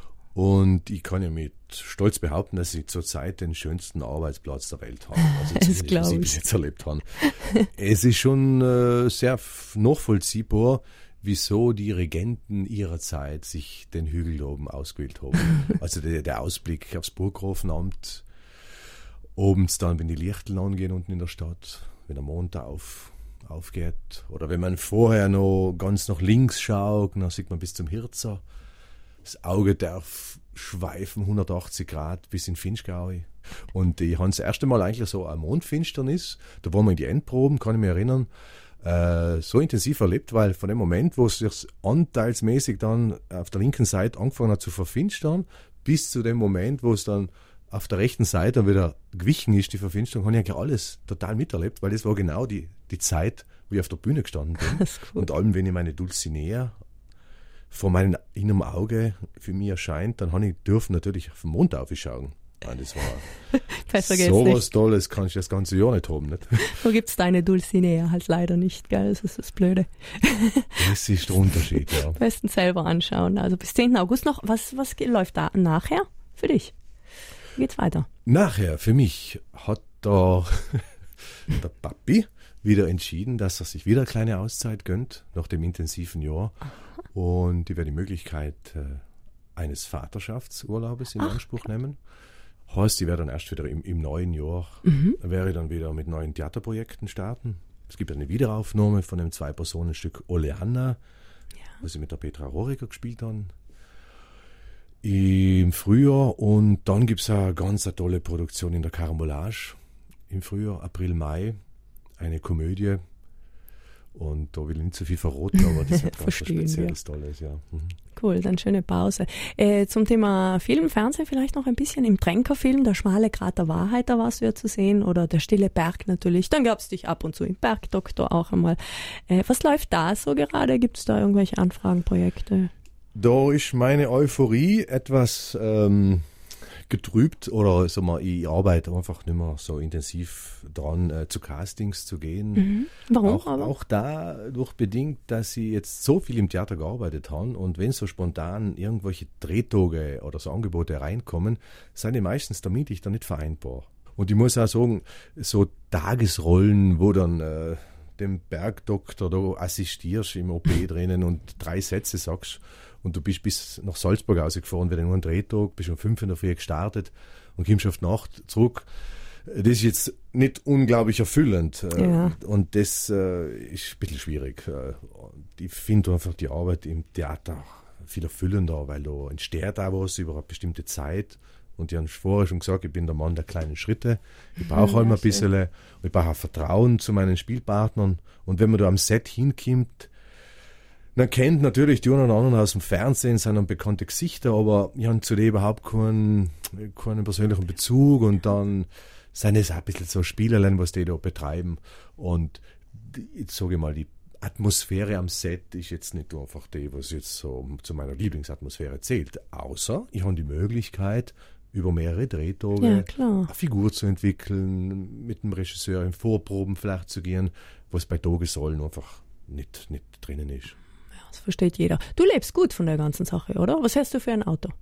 Speaker 3: Und ich kann ja mit Stolz behaupten, dass ich zurzeit den schönsten Arbeitsplatz der Welt habe. Also
Speaker 2: das
Speaker 3: was ich bis jetzt erlebt habe. Es ist schon äh, sehr nachvollziehbar, wieso die Regenten ihrer Zeit sich den Hügel da oben ausgewählt haben. Also der, der Ausblick aufs Burggrafenamt, oben dann, wenn die Lichteln angehen unten in der Stadt, wenn der Mond da auf, aufgeht. Oder wenn man vorher noch ganz nach links schaut, dann sieht man bis zum Hirzer. Das Auge darf schweifen hundertachtzig Grad bis in Finchgau. Und ich habe das erste Mal eigentlich so eine Mondfinsternis, da waren wir in die Endproben, kann ich mich erinnern, äh, so intensiv erlebt, weil von dem Moment, wo es sich anteilsmäßig dann auf der linken Seite angefangen hat zu verfinstern, bis zu dem Moment, wo es dann auf der rechten Seite dann wieder gewichen ist, die Verfinsterung, habe ich eigentlich alles total miterlebt, weil das war genau die, die Zeit, wo ich auf der Bühne gestanden bin. Und allem, wenn ich meine Dulcinea vor meinem inneren Auge für mich erscheint, dann habe ich dürfen natürlich auf den Mond aufschauen. Das war so was Tolles, kann ich das ganze Jahr nicht haben. Nicht?
Speaker 2: Wo gibt es deine Dulcinea halt leider nicht, gell? Das ist das Blöde.
Speaker 3: Das ist der Unterschied, ja.
Speaker 2: Besten selber anschauen. Also bis zehnten August noch, was, was läuft da nachher für dich? Wie geht's weiter?
Speaker 3: Nachher, für mich, hat da der Papi wieder entschieden, dass er sich wieder eine kleine Auszeit gönnt, nach dem intensiven Jahr. Aha. Und ich werde die Möglichkeit äh, eines Vaterschaftsurlaubes in Ach. Anspruch nehmen. Heißt, ich werde dann erst wieder im, im neuen Jahr, mhm. wäre ich dann wieder mit neuen Theaterprojekten starten. Es gibt eine Wiederaufnahme von einem Zwei-Personen-Stück Oleanna, ja. was ich mit der Petra Roriger gespielt habe. Im Frühjahr, und dann gibt es eine ganz eine tolle Produktion in der Carambolage im Frühjahr, April, Mai, eine Komödie. Und da will ich nicht so viel verraten, aber das hat ganz was Spezielles, ja. Tolles, ja. Mhm.
Speaker 2: Cool, dann schöne Pause. Äh, zum Thema Film, Fernsehen vielleicht noch ein bisschen. Im Tränkerfilm, Der schmale Grat der Wahrheit, da warst du ja zu sehen, oder Der stille Berg natürlich. Dann gab es dich ab und zu im Bergdoktor auch einmal. Äh, was läuft da so gerade? Gibt es da irgendwelche Anfragen, Projekte?
Speaker 3: Da ist meine Euphorie etwas ähm, getrübt, oder sag mal, ich arbeite einfach nicht mehr so intensiv dran, äh, zu Castings zu gehen.
Speaker 2: Mhm. Warum?
Speaker 3: Auch,
Speaker 2: aber?
Speaker 3: auch dadurch bedingt, dass ich jetzt so viel im Theater gearbeitet habe, und wenn so spontan irgendwelche Drehtage oder so Angebote reinkommen, sind die meistens damit ich dann nicht vereinbar. Und ich muss auch sagen, so Tagesrollen, wo dann äh, dem Bergdoktor da assistierst im O P drinnen und drei Sätze sagst, und du bist bis nach Salzburg rausgefahren, wieder nur ein Drehtag, bist um fünf in der Früh gestartet und kommst auf die Nacht zurück. Das ist jetzt nicht unglaublich erfüllend. Ja. Und das äh, ist ein bisschen schwierig. Ich finde einfach die Arbeit im Theater viel erfüllender, weil da entsteht auch was über eine bestimmte Zeit. Und ich habe vorher schon gesagt, ich bin der Mann der kleinen Schritte. Ich brauche ja, halt ein bisschen, ich brauche auch Vertrauen zu meinen Spielpartnern. Und wenn man da am Set hinkommt, Man kennt natürlich die einen oder anderen aus dem Fernsehen, sind dann bekannte Gesichter, aber ich habe zu denen überhaupt keinen, keinen persönlichen Bezug und dann sind es auch ein bisschen so Spielerlein, was die da betreiben. Und jetzt sage ich mal, die Atmosphäre am Set ist jetzt nicht einfach die, was jetzt so zu meiner Lieblingsatmosphäre zählt. Außer ich habe die Möglichkeit, über mehrere Drehtage
Speaker 2: ja,
Speaker 3: eine Figur zu entwickeln, mit dem Regisseur in Vorproben vielleicht zu gehen, was bei Tagesrollen einfach nicht, nicht drinnen ist.
Speaker 2: Das versteht jeder. Du lebst gut von der ganzen Sache, oder? Was hast du für ein Auto?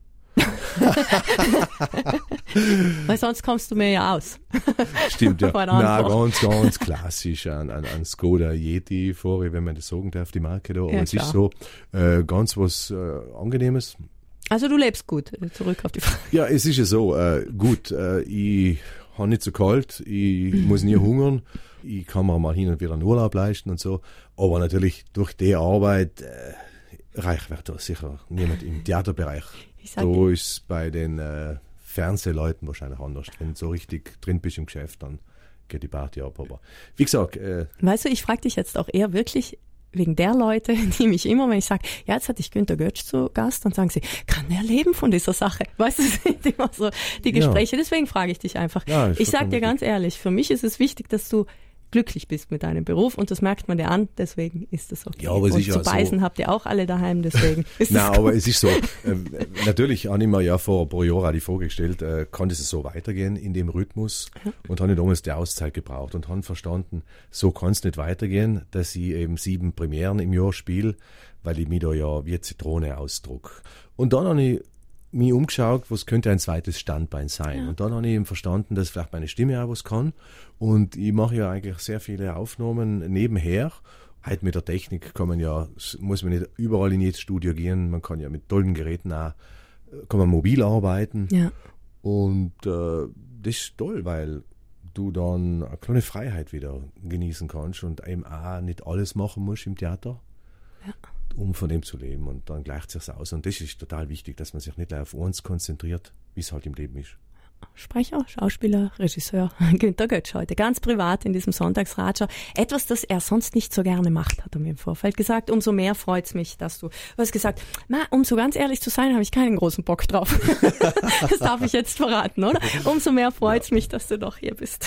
Speaker 2: Weil sonst kommst du mir ja aus.
Speaker 3: Stimmt, ja. Nein, ganz, ganz klassisch. Ein, ein, ein Skoda Yeti fahre ich, wenn man das sagen darf, die Marke da. Aber ja, es klar. ist so äh, ganz was äh, Angenehmes.
Speaker 2: Also du lebst gut. Zurück auf die Frage.
Speaker 3: Ja, es ist ja so. Äh, gut, äh, ich habe nicht so kalt, ich muss nie hungern. Ich kann mir mal hin und wieder einen Urlaub leisten und so. Aber natürlich durch die Arbeit äh, reich wird da sicher niemand im Theaterbereich. Da dir. ist bei den äh, Fernsehleuten wahrscheinlich anders. Wenn du so richtig drin bist im Geschäft, dann geht die Party ab. Aber wie gesagt... Äh,
Speaker 2: weißt du, ich frage dich jetzt auch eher wirklich wegen der Leute, die mich immer, wenn ich sage, ja, jetzt hatte ich Günter Götsch zu Gast, dann sagen sie, kann er leben von dieser Sache? Weißt du, das sind immer so die Gespräche. Ja. Deswegen frage ich dich einfach. Ja, ich sage dir ganz ehrlich, für mich ist es wichtig, dass du glücklich bist mit deinem Beruf und das merkt man dir an, deswegen ist das okay.
Speaker 3: Ja, aber es
Speaker 2: und
Speaker 3: ist
Speaker 2: zu
Speaker 3: ja
Speaker 2: beißen so. Habt ihr auch alle daheim, deswegen ist
Speaker 3: Nein, aber es ist so, äh, natürlich habe ich mir ja vor ein paar Jahren die Frage gestellt, äh, kann das so weitergehen in dem Rhythmus ja. und habe damals die Auszeit gebraucht und habe verstanden, so kann es nicht weitergehen, dass ich eben sieben Premieren im Jahr spiele, weil ich mich da ja wie Zitrone ausdruck. Und dann habe ich mich umgeschaut, was könnte ein zweites Standbein sein. Ja. Und dann habe ich eben verstanden, dass vielleicht meine Stimme auch was kann. Und ich mache ja eigentlich sehr viele Aufnahmen nebenher. Heute mit der Technik kann man ja, muss man nicht überall in jedes Studio gehen. Man kann ja mit tollen Geräten auch, kann man mobil arbeiten.
Speaker 2: Ja.
Speaker 3: Und äh, das ist toll, weil du dann eine kleine Freiheit wieder genießen kannst und eben auch nicht alles machen musst im Theater.
Speaker 2: Ja.
Speaker 3: Um von dem zu leben und dann gleicht es sich aus. Und das ist total wichtig, dass man sich nicht auf uns konzentriert, wie es halt im Leben ist.
Speaker 2: Sprecher, Schauspieler, Regisseur Günter Götsch heute, ganz privat in diesem Sonntagsratscher. Etwas, das er sonst nicht so gerne macht, hat er mir im Vorfeld gesagt. Umso mehr freut's mich, dass du, du hast gesagt, na, um so ganz ehrlich zu sein, habe ich keinen großen Bock drauf. Das darf ich jetzt verraten, oder? Umso mehr freut's ja. mich, dass du doch hier bist.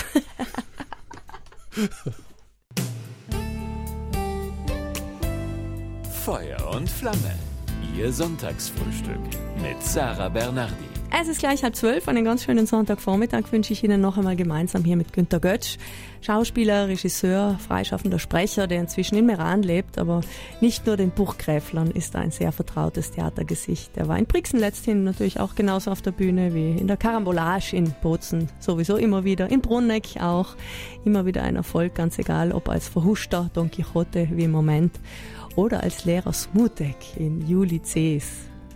Speaker 1: Feuer und Flamme, Ihr Sonntagsfrühstück mit Sarah Bernardi.
Speaker 2: Es ist gleich halb zwölf, einen ganz schönen Sonntagvormittag wünsche ich Ihnen noch einmal gemeinsam hier mit Günter Götsch. Schauspieler, Regisseur, freischaffender Sprecher, der inzwischen in Meran lebt, aber nicht nur den Burggräflern ist er ein sehr vertrautes Theatergesicht. Er war in Brixen letzthin natürlich auch genauso auf der Bühne wie in der Karambolage in Bozen, sowieso immer wieder, in Brunneck auch, immer wieder ein Erfolg, ganz egal, ob als verhuschter Don Quixote wie im Moment oder als Lehrer Smutek in Juli Cs.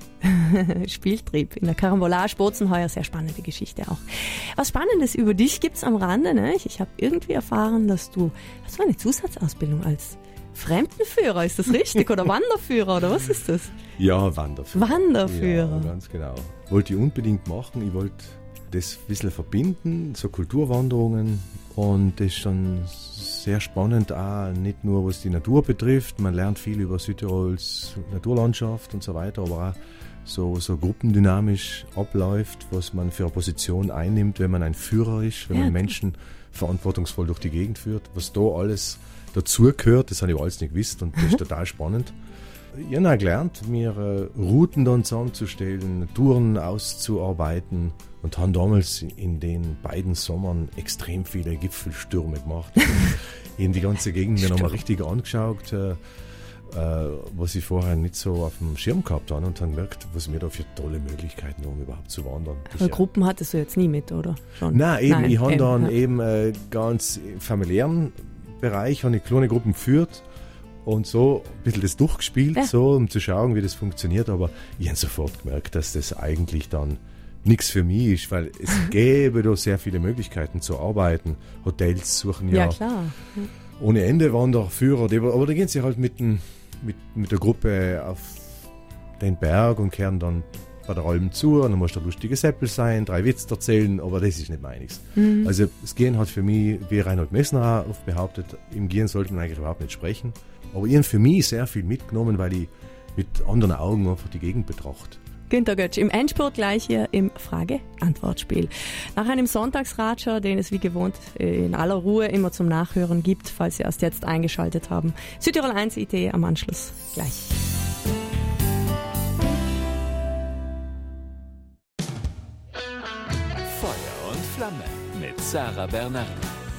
Speaker 2: Spieltrieb in der Karambolage Bozen, heuer sehr spannende Geschichte auch. Was Spannendes über dich gibt's am Rande, ne? Ich habe irgendwie erfahren, dass du, hast du eine Zusatzausbildung als Fremdenführer, ist das richtig? Oder Wanderführer, oder was ist das?
Speaker 3: Ja, Wanderführer.
Speaker 2: Wanderführer.
Speaker 3: Ja, ganz genau. Wollte ich unbedingt machen, ich wollte das ein bisschen verbinden, so Kulturwanderungen, und das ist dann sehr spannend, auch nicht nur was die Natur betrifft, man lernt viel über Südtirols Naturlandschaft und so weiter, aber auch so, so gruppendynamisch abläuft, was man für eine Position einnimmt, wenn man ein Führer ist, wenn ja. man Menschen verantwortungsvoll durch die Gegend führt, was da alles dazugehört, das habe ich alles nicht gewusst und das ist total spannend. Ich habe auch gelernt, mir äh, Routen dann zusammenzustellen, Touren auszuarbeiten und haben damals in den beiden Sommern extrem viele Gipfelstürme gemacht. Ich habe die ganze Gegend mir nochmal richtig angeschaut, äh, äh, was ich vorher nicht so auf dem Schirm gehabt habe, und habe gemerkt, was wir da für tolle Möglichkeiten haben, überhaupt zu wandern.
Speaker 2: Aber Gruppen hattest du jetzt nie mit, oder? Schon?
Speaker 3: Nein, eben, Nein, ich habe dann
Speaker 2: ja.
Speaker 3: eben äh, ganz im familiären Bereich habe ich kleine Gruppen geführt und so ein bisschen das durchgespielt, ja. so, um zu schauen, wie das funktioniert. Aber ich habe sofort gemerkt, dass das eigentlich dann nichts für mich ist, weil es gäbe da sehr viele Möglichkeiten zu arbeiten. Hotels suchen ja,
Speaker 2: ja klar.
Speaker 3: ohne Ende Wanderführer, die, aber da gehen sie halt mit, den, mit, mit der Gruppe auf den Berg und kehren dann bei der Alben zu, und dann muss der lustige Seppel sein, drei Witze erzählen, aber das ist nicht meiniges. Mhm. Also das Gehen hat für mich, wie Reinhold Messner oft behauptet, im Gehen sollte man eigentlich überhaupt nicht sprechen. Aber ich habe für mich sehr viel mitgenommen, weil ich mit anderen Augen einfach die Gegend betrachte.
Speaker 2: Günter Götsch im Endspurt gleich hier im Frage-Antwort-Spiel. Nach einem Sonntagsratscher, den es wie gewohnt in aller Ruhe immer zum Nachhören gibt, falls Sie erst jetzt eingeschaltet haben. Südtirol eins I T am Anschluss gleich.
Speaker 1: Feuer und Flamme mit Sarah Bernhardi.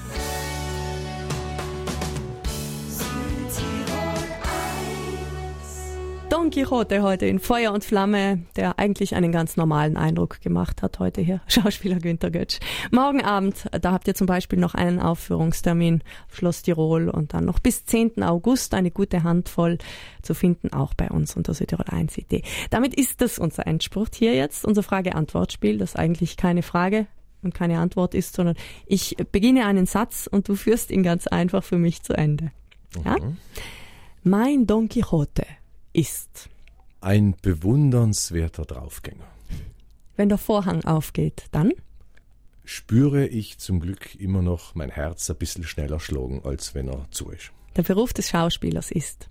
Speaker 2: Don Quixote heute in Feuer und Flamme, der eigentlich einen ganz normalen Eindruck gemacht hat heute hier, Schauspieler Günter Götsch. Morgen Abend, da habt ihr zum Beispiel noch einen Aufführungstermin auf Schloss Tirol und dann noch bis zehnten August eine gute Handvoll zu finden, auch bei uns unter Südtirol eins I T. Damit ist das unser Endspurt hier jetzt, unser Frage-Antwort-Spiel, das eigentlich keine Frage und keine Antwort ist, sondern ich beginne einen Satz und du führst ihn ganz einfach für mich zu Ende. Ja? Mhm. Mein Don Quixote ist
Speaker 3: ein bewundernswerter Draufgänger.
Speaker 2: Wenn der Vorhang aufgeht, dann
Speaker 3: spüre ich zum Glück immer noch mein Herz ein bisschen schneller schlagen, als wenn er zu ist.
Speaker 2: Der Beruf des Schauspielers ist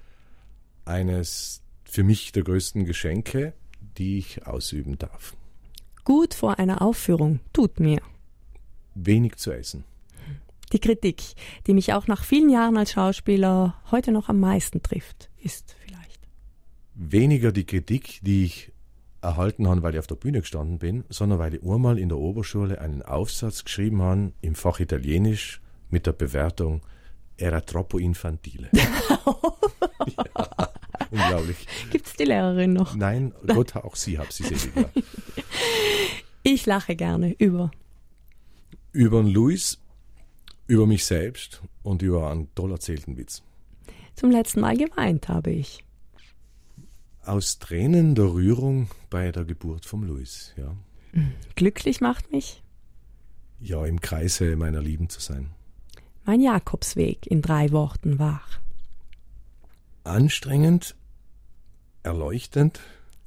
Speaker 3: eines für mich der größten Geschenke, die ich ausüben darf.
Speaker 2: Gut vor einer Aufführung tut mir
Speaker 3: wenig zu essen.
Speaker 2: Die Kritik, die mich auch nach vielen Jahren als Schauspieler heute noch am meisten trifft, ist vielleicht
Speaker 3: weniger die Kritik, die ich erhalten habe, weil ich auf der Bühne gestanden bin, sondern weil ich einmal in der Oberschule einen Aufsatz geschrieben habe im Fach Italienisch mit der Bewertung Era troppo infantile. Ja, unglaublich.
Speaker 2: Gibt es die Lehrerin noch?
Speaker 3: Nein, Gott, auch sie hat sie selig. Ja.
Speaker 2: Ich lache gerne über
Speaker 3: über den Luis, über mich selbst und über einen toll erzählten Witz.
Speaker 2: Zum letzten Mal geweint habe ich.
Speaker 3: Aus Tränen der Rührung bei der Geburt vom Luis, ja.
Speaker 2: Glücklich macht mich?
Speaker 3: Ja, im Kreise meiner Lieben zu sein.
Speaker 2: Mein Jakobsweg in drei Worten war
Speaker 3: anstrengend, erleuchtend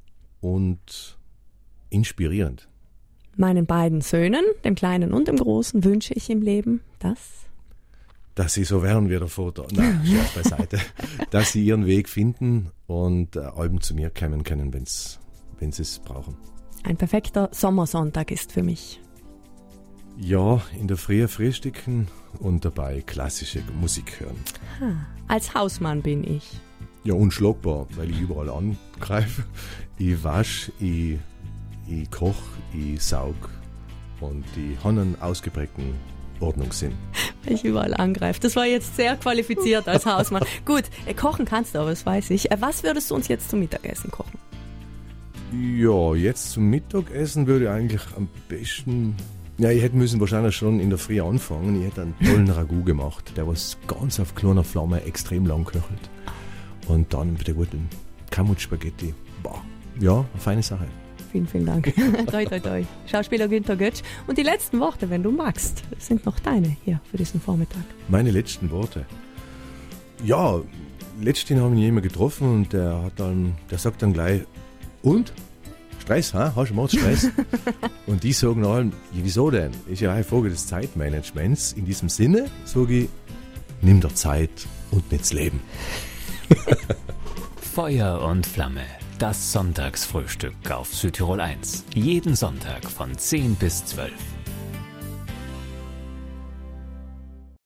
Speaker 3: und inspirierend.
Speaker 2: Meinen beiden Söhnen, dem Kleinen und dem Großen, wünsche ich im Leben, dass
Speaker 3: dass sie so werden wie der Vater. Nein, Scherz beiseite. Dass sie ihren Weg finden und äh, Alben zu mir kommen können, wenn's, wenn sie es brauchen.
Speaker 2: Ein perfekter Sommersonntag ist für mich.
Speaker 3: Ja, in der Früh frühstücken und dabei klassische Musik hören.
Speaker 2: Ha, als Hausmann bin ich.
Speaker 3: Ja, unschlagbar, weil ich überall angreife. Ich wasche, ich, ich koche, ich saug und ich habe einen ausgeprägten Ordnungssinn.
Speaker 2: Weil ich überall angreife. Das war jetzt sehr qualifiziert als Hausmann. Gut, kochen kannst du aber, das weiß ich. Was würdest du uns jetzt zum Mittagessen kochen?
Speaker 3: Ja, jetzt zum Mittagessen würde ich eigentlich am besten... Ja, ich hätte müssen wahrscheinlich schon in der Früh anfangen. Ich hätte einen tollen Ragout gemacht, der was ganz auf kleiner Flamme extrem lang köchelt. Und dann mit der guten Kamut-Spaghetti. Boah, ja, eine feine Sache.
Speaker 2: Vielen, vielen Dank. toi, toi, toi. Schauspieler Günter Götsch. Und die letzten Worte, wenn du magst, sind noch deine hier für diesen Vormittag.
Speaker 3: Meine letzten Worte? Ja, letztens habe ich jemanden getroffen und der hat dann, der sagt dann gleich, und? Stress, ha? Hast du mal Stress? Und die sagen allen, ja, wieso denn? Ist ja eine Frage des Zeitmanagements. In diesem Sinne sage ich, nimm dir Zeit und nicht das Leben.
Speaker 1: Feuer und Flamme. Das Sonntagsfrühstück auf Südtirol eins. Jeden Sonntag von zehn bis zwölf.